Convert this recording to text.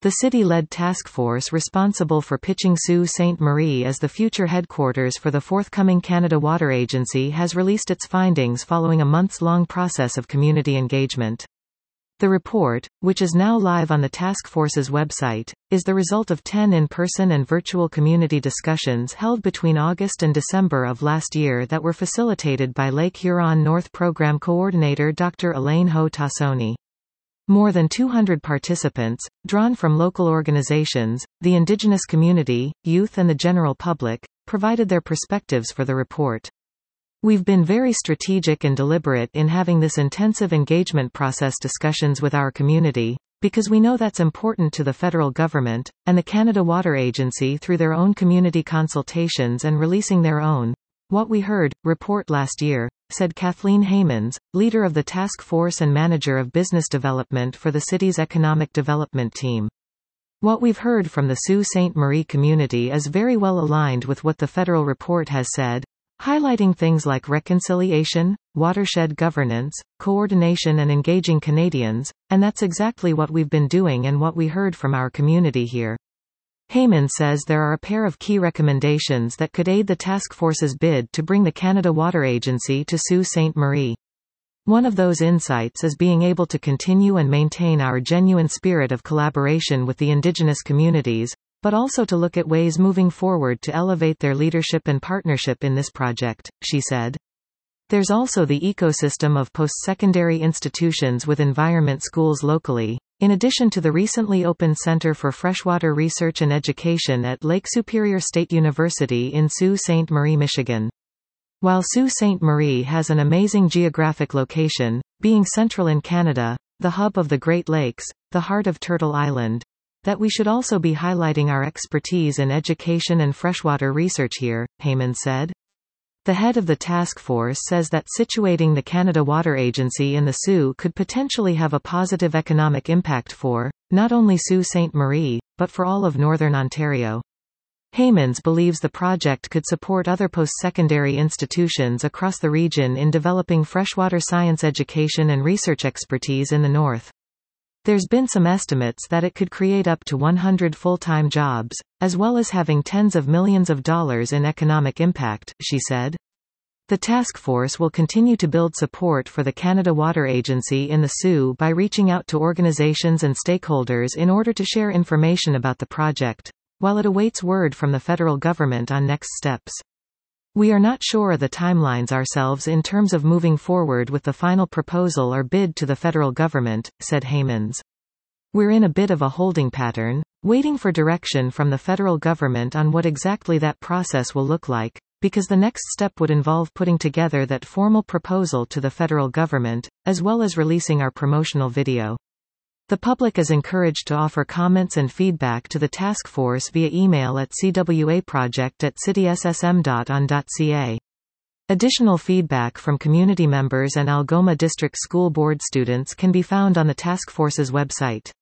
The city-led task force responsible for pitching Sault Ste. Marie as the future headquarters for the forthcoming Canada Water Agency has released its findings following a months-long process of community engagement. The report, which is now live on the task force's website, is the result of 10 in-person and virtual community discussions held between August and December of last year that were facilitated by Lake Huron North Program Coordinator Dr. Elaine Ho Tassoni. More than 200 participants, drawn from local organizations, the Indigenous community, youth and the general public, provided their perspectives for the report. We've been very strategic and deliberate in having this intensive engagement process discussions with our community, because we know that's important to the federal government, and the Canada Water Agency through their own community consultations and releasing their own What We Heard report last year, said Kathleen Hamans, leader of the task force and manager of business development for the city's economic development team. What we've heard from the Sault Ste. Marie community is very well aligned with what the federal report has said, highlighting things like reconciliation, watershed governance, coordination and engaging Canadians, and that's exactly what we've been doing and what we heard from our community here. Hamans says there are a pair of key recommendations that could aid the task force's bid to bring the Canada Water Agency to Sault Ste. Marie. One of those insights is being able to continue and maintain our genuine spirit of collaboration with the Indigenous communities, but also to look at ways moving forward to elevate their leadership and partnership in this project, she said. There's also the ecosystem of post-secondary institutions with environment schools locally, in addition to the recently opened Centre for Freshwater Research and Education at Lake Superior State University in Sault Ste. Marie, Michigan. While Sault Ste. Marie has an amazing geographic location, being central in Canada, the hub of the Great Lakes, the heart of Turtle Island, that we should also be highlighting our expertise in education and freshwater research here, Hamans said. The head of the task force says that situating the Canada Water Agency in the Sault could potentially have a positive economic impact for, not only Sault Ste. Marie, but for all of Northern Ontario. Hamans believes the project could support other post-secondary institutions across the region in developing freshwater science education and research expertise in the north. There's been some estimates that it could create up to 100 full-time jobs, as well as having tens of millions of dollars in economic impact, she said. The task force will continue to build support for the Canada Water Agency in the Sault by reaching out to organizations and stakeholders in order to share information about the project, while it awaits word from the federal government on next steps. We are not sure of the timelines ourselves in terms of moving forward with the final proposal or bid to the federal government, said Hamans. We're in a bit of a holding pattern, waiting for direction from the federal government on what exactly that process will look like, because the next step would involve putting together that formal proposal to the federal government, as well as releasing our promotional video. The public is encouraged to offer comments and feedback to the task force via email at cwaproject@cityssm.on.ca. Additional feedback from community members and Algoma District School Board students can be found on the task force's website.